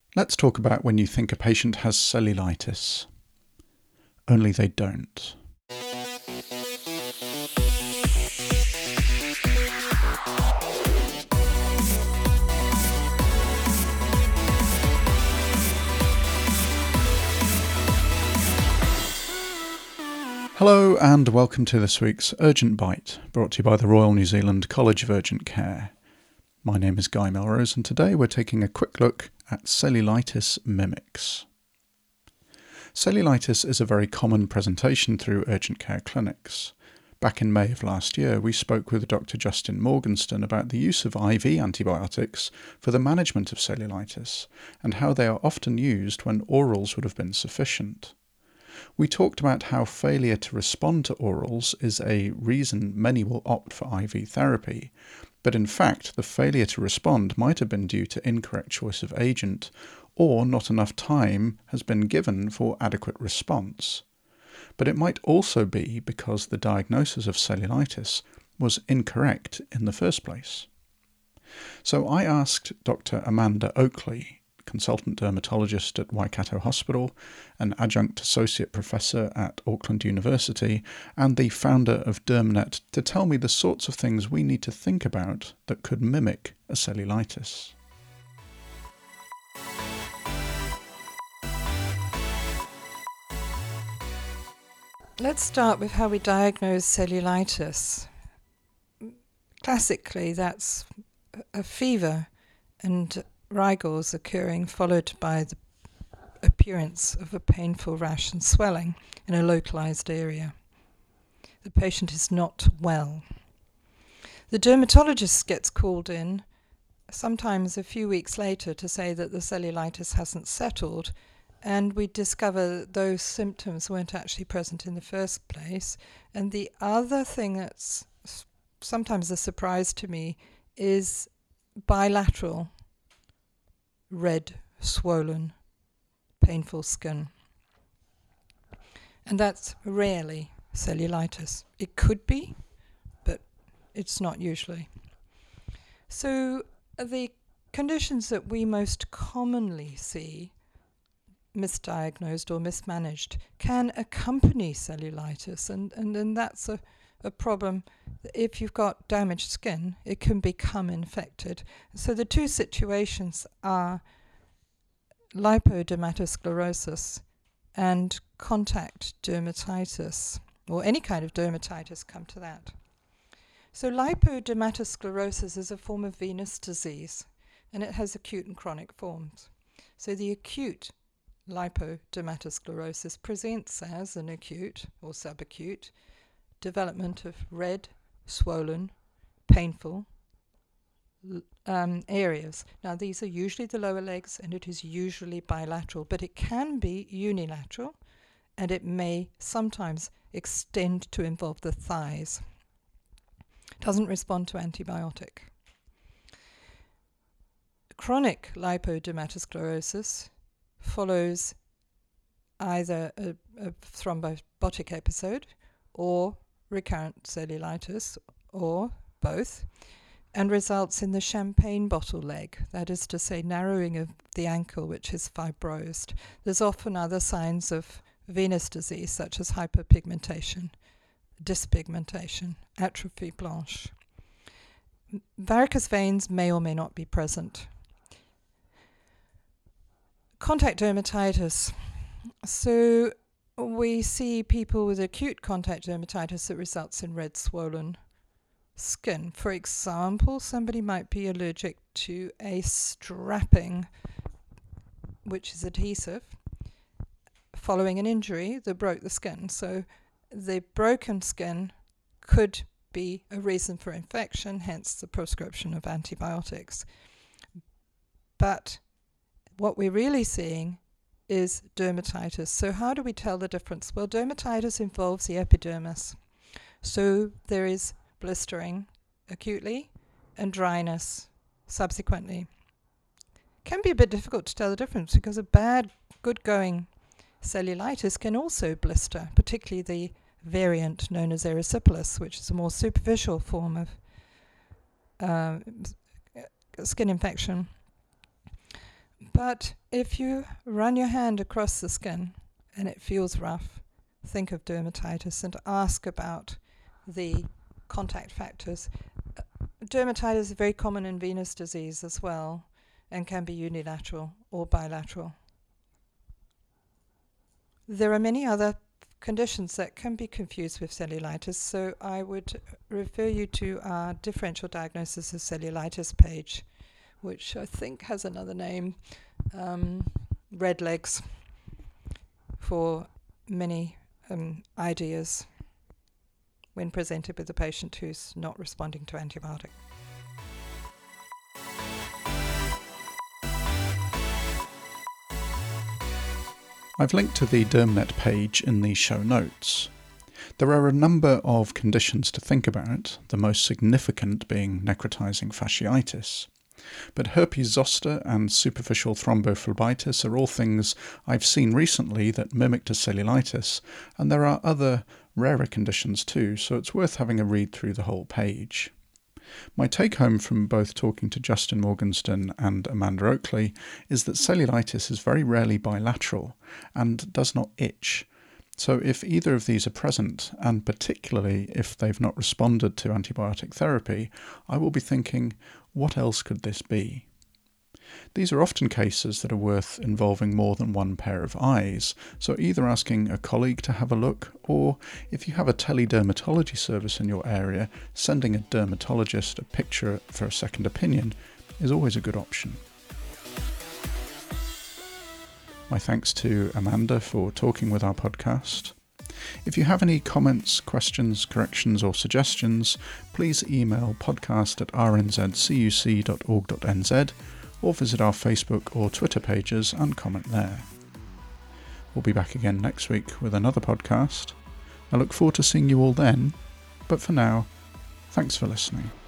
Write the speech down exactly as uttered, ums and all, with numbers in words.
Let's talk about when you think a patient has cellulitis. Only they don't. Hello and welcome to this week's Urgent Bite, brought to you by the Royal New Zealand College of Urgent Care. My name is Guy Melrose and today we're taking a quick look at cellulitis mimics. Cellulitis is a very common presentation through urgent care clinics. Back in May of last year, we spoke with Doctor Justin Morgenstern about the use of I V antibiotics for the management of cellulitis and how they are often used when orals would have been sufficient. We talked about how failure to respond to orals is a reason many will opt for I V therapy, but in fact the failure to respond might have been due to incorrect choice of agent, or not enough time has been given for adequate response. But it might also be because the diagnosis of cellulitis was incorrect in the first place. So I asked Doctor Amanda Oakley, consultant dermatologist at Waikato Hospital, an adjunct associate professor at Auckland University, and the founder of DermNet, to tell me the sorts of things we need to think about that could mimic a cellulitis. Let's start with how we diagnose cellulitis. Classically, that's a fever and rigors occurring, followed by the appearance of a painful rash and swelling in a localized area. The patient is not well. The dermatologist gets called in sometimes a few weeks later to say that the cellulitis hasn't settled, and we discover that those symptoms weren't actually present in the first place. And the other thing that's sometimes a surprise to me is bilateral red, swollen, painful skin. And that's rarely cellulitis. It could be, but it's not usually. So the conditions that we most commonly see misdiagnosed or mismanaged can accompany cellulitis, and, and then that's a, a problem. If you've got damaged skin, it can become infected. So the two situations are lipodermatosclerosis and contact dermatitis, or any kind of dermatitis, come to that. So lipodermatosclerosis is a form of venous disease, and it has acute and chronic forms. So the acute lipodermatosclerosis presents as an acute or subacute development of red, swollen, painful um, areas. Now, these are usually the lower legs, and it is usually bilateral, but it can be unilateral, and it may sometimes extend to involve the thighs. Doesn't respond to antibiotic. Chronic lipodermatosclerosis follows either a, a thrombotic episode or recurrent cellulitis, or both, and results in the champagne bottle leg, that is to say narrowing of the ankle, which is fibrosed. There's often other signs of venous disease such as hyperpigmentation, dyspigmentation, atrophy blanche. Varicose veins may or may not be present. Contact dermatitis. So we see people with acute contact dermatitis that results in red, swollen skin. For example, somebody might be allergic to a strapping, which is adhesive, following an injury that broke the skin. So the broken skin could be a reason for infection, hence the prescription of antibiotics. But what we're really seeing is dermatitis. So how do we tell the difference? Well, dermatitis involves the epidermis. So there is blistering acutely and dryness subsequently. Can be a bit difficult to tell the difference because a bad, good-going cellulitis can also blister, particularly the variant known as erysipelas, which is a more superficial form of uh, skin infection. But if you run your hand across the skin and it feels rough, think of dermatitis and ask about the contact factors. Dermatitis is very common in venous disease as well and can be unilateral or bilateral. There are many other conditions that can be confused with cellulitis, so I would refer you to our differential diagnosis of cellulitis page, which I think has another name, um, red legs, for many um, ideas when presented with a patient who's not responding to antibiotic. I've linked to the DermNet page in the show notes. There are a number of conditions to think about, the most significant being necrotizing fasciitis. But herpes zoster and superficial thrombophlebitis are all things I've seen recently that mimic to cellulitis, and there are other rarer conditions too, so it's worth having a read through the whole page. My take-home from both talking to Justin Morgenstern and Amanda Oakley is that cellulitis is very rarely bilateral and does not itch. So if either of these are present, and particularly if they've not responded to antibiotic therapy, I will be thinking, what else could this be? These are often cases that are worth involving more than one pair of eyes, so either asking a colleague to have a look, or if you have a teledermatology service in your area, sending a dermatologist a picture for a second opinion is always a good option. My thanks to Amanda for talking with our podcast. If you have any comments, questions, corrections or suggestions, please email podcast at r n z c u c dot org dot n z or visit our Facebook or Twitter pages and comment there. We'll be back again next week with another podcast. I look forward to seeing you all then, but for now, thanks for listening.